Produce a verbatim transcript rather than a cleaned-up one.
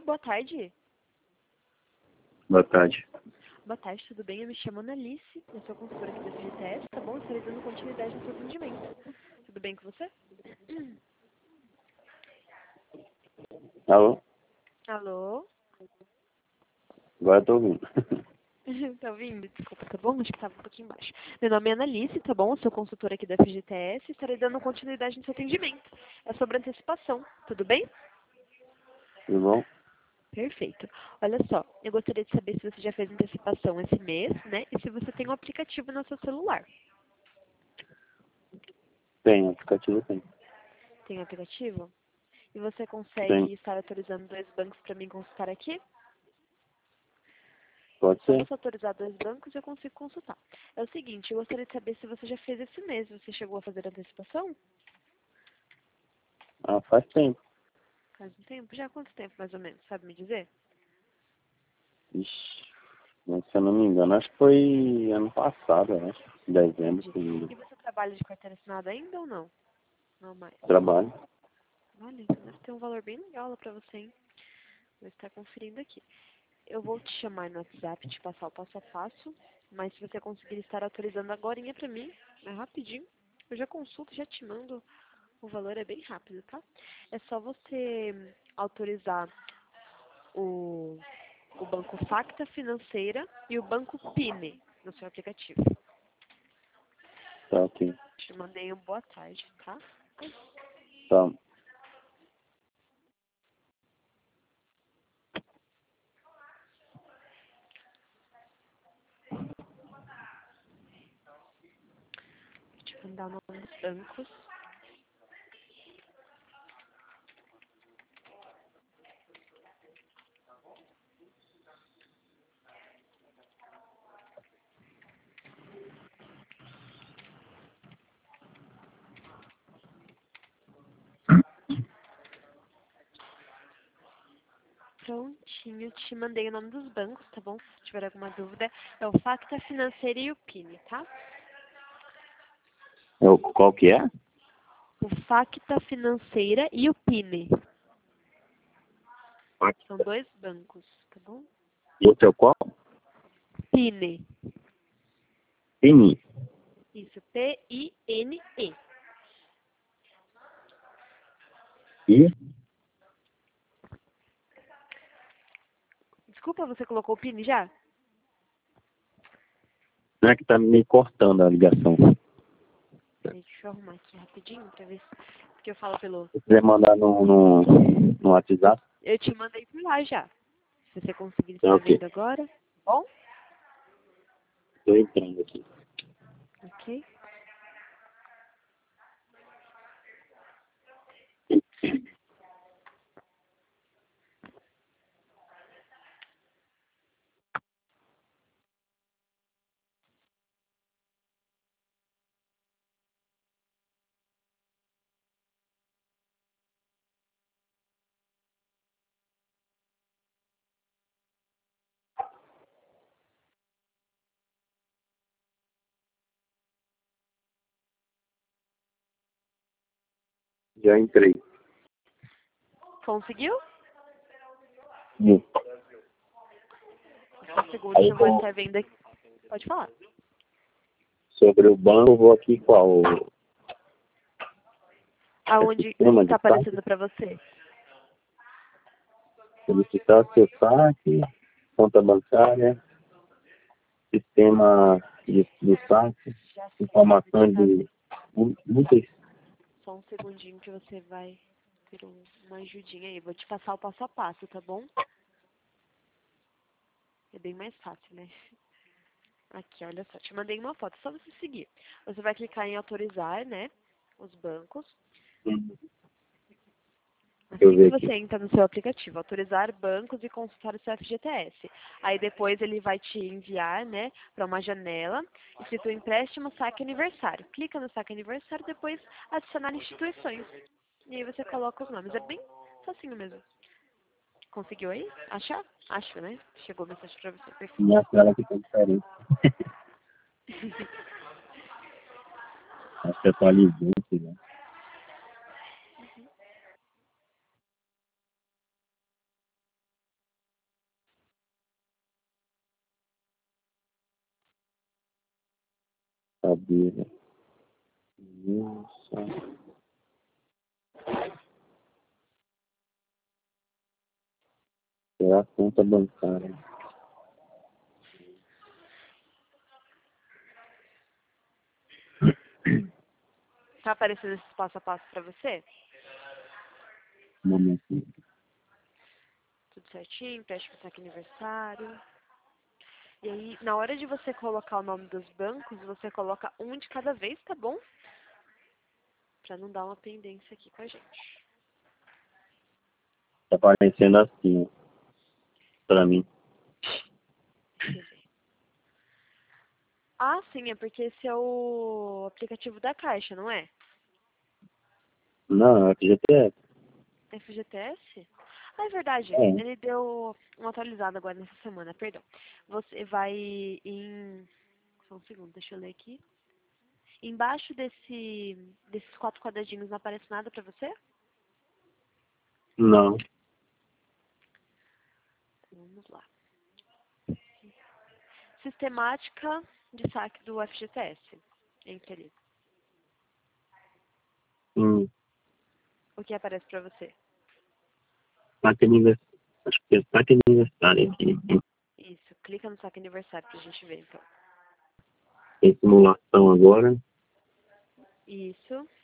boa tarde. Boa tarde. Boa tarde, tudo bem? Eu me chamo Analice, eu sou consultora aqui da F G T S, tá bom? Estarei dando continuidade no seu atendimento. Tudo bem com você? Alô? Alô? Agora eu tô ouvindo. Tá ouvindo? Desculpa, tá bom? Acho que tava um pouquinho baixo. Meu nome é Analice, tá bom? Eu sou consultora aqui da F G T S, estarei dando continuidade no seu atendimento. É sobre antecipação, tudo bem? Tudo bom? Perfeito. Olha só, eu gostaria de saber se você já fez antecipação esse mês, né? E se você tem um aplicativo no seu celular. Tem, aplicativo tem. Tem um aplicativo? E você Tem. consegue estar autorizando dois bancos para mim consultar aqui? Pode Só ser. você autorizar dois bancos eu consigo consultar. É o seguinte, eu gostaria de saber se você já fez esse mês. Você chegou a fazer antecipação? Ah, faz tempo. Faz um tempo? Já há quanto tempo, mais ou menos? Sabe me dizer? Ixi, mas se eu não me engano, acho que foi ano passado, eu acho. Dezembro, Entendi. segundo. E você trabalha de carteira assinada ainda ou não? Não mais. Trabalho. Olha, então deve ter um valor bem legal lá pra você, hein? Vou estar conferindo aqui. Eu vou te chamar no WhatsApp, te passar o passo a passo, mas se você conseguir estar autorizando agorinha pra mim, é rapidinho. Eu já consulto, já te mando. O valor é bem rápido, tá? É só você autorizar o, o banco Facta Financeira e o banco Pine no seu aplicativo. Tá ok. Te mandei um boa tarde, tá? Tá. Vou te mandar o nome dos bancos. Prontinho, te mandei o nome dos bancos, tá bom? Se tiver alguma dúvida, é o Facta Financeira e o Pine, tá? Eu, qual que é? O Facta Financeira e o Pine. São dois bancos, tá bom? E o teu qual? Pine. Pini. Isso, P I N E. E? Desculpa, você colocou o Pine já? Não é que tá me cortando a ligação. Peraí, deixa eu arrumar aqui rapidinho pra ver se... Porque eu falo pelo... Se quiser mandar no, no, no WhatsApp, Eu te mandei por lá já. Se você conseguir tá estar ok. vendo agora. Bom? Tô entrando aqui. Ok. Já entrei. Conseguiu? Sim. Só um segundo que Aí eu vou com, estar vendo aqui. Pode falar. sobre o banco, eu vou aqui qual? Aonde o que Sistema de está saque. aparecendo pra você? Solicitar seu saque, conta bancária, sistema de, do saque, Já sei onde que informação tá de vendo. mu- muitas. Só um segundinho que você vai ter um- uma ajudinha aí. Vou te passar o passo a passo, tá bom? É bem mais fácil, né? Aqui, olha só. Te mandei uma foto. Só você seguir. Você vai clicar em autorizar, né? Os bancos. Deixa eu Assim que ver você aqui. entra no seu aplicativo, autorizar bancos e consultar o seu F G T S. Aí depois ele vai te enviar, né, para uma janela, escrito empréstimo saque aniversário. Clica no saque aniversário, depois adicionar instituições. E aí você coloca os nomes. É bem facinho mesmo. Conseguiu aí? Achar? Acho, né? Chegou a mensagem para você. Perfeito. Minha tela aqui tá diferente. Acho que atualizou, né? Cadeira. Nossa. Será a conta bancária. Tá aparecendo esse passo a passo pra você? Um momento. Tudo certinho, preste pro saque aniversário. E aí, na hora de você colocar o nome dos bancos, você coloca um de cada vez, tá bom? Pra não dar uma pendência aqui com a gente. Tá aparecendo assim, ó. Pra mim. Deixa eu ver. Ah, sim, é porque esse é o aplicativo da Caixa, não é? Não, é F G T S. F G T S? Ah, é verdade. É. Ele deu uma atualizada agora nessa semana, perdão. Você vai em... Só um segundo, deixa eu ler aqui. Embaixo desse, desses quatro quadradinhos não aparece nada pra você? Não. Vamos lá. Sistemática de saque do F G T S. Entre ali. Hum. O que aparece pra você? Saque aniversário. Acho que é saque aniversário aqui. Isso, clica no saque aniversário pra gente ver, então. Tem simulação agora. Isso.